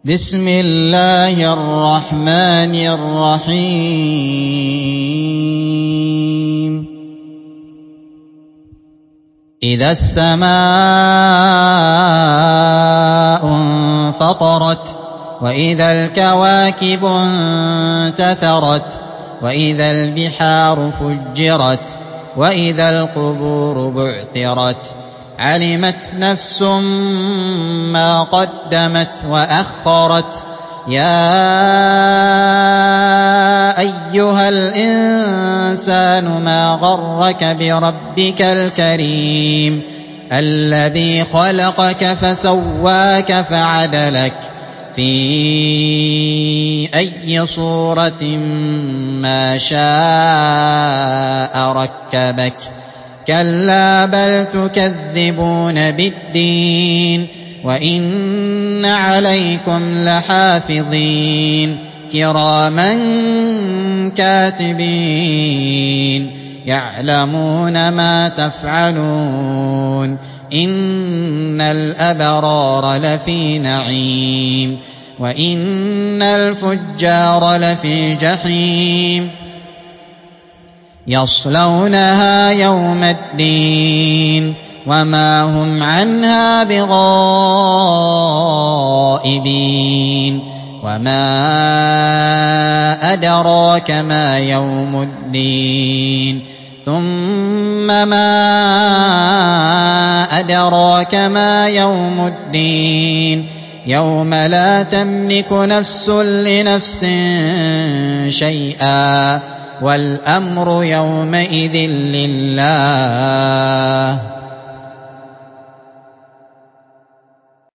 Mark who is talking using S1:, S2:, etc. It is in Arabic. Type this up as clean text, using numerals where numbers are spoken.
S1: بسم الله الرحمن الرحيم إذا السماء انفطرت وإذا الكواكب انتثرت وإذا البحار فجرت وإذا القبور بعثرت علمت نفس ما قدمت وأخرت يا أيها الإنسان ما غرك بربك الكريم الذي خلقك فسواك فعدلك في أي صورة ما شاء ركبك كلا بل تكذبون بالدين وإن عليكم لحافظين كراما كاتبين يعلمون ما تفعلون إن الأبرار لفي نعيم وإن الفجار لفي جحيم يصلونها يوم الدين وما هم عنها بغائبين وما أدراك ما يوم الدين ثم ما أدراك ما يوم الدين يوم لا تملك نفس لنفس شيئا والأمر يومئذ لله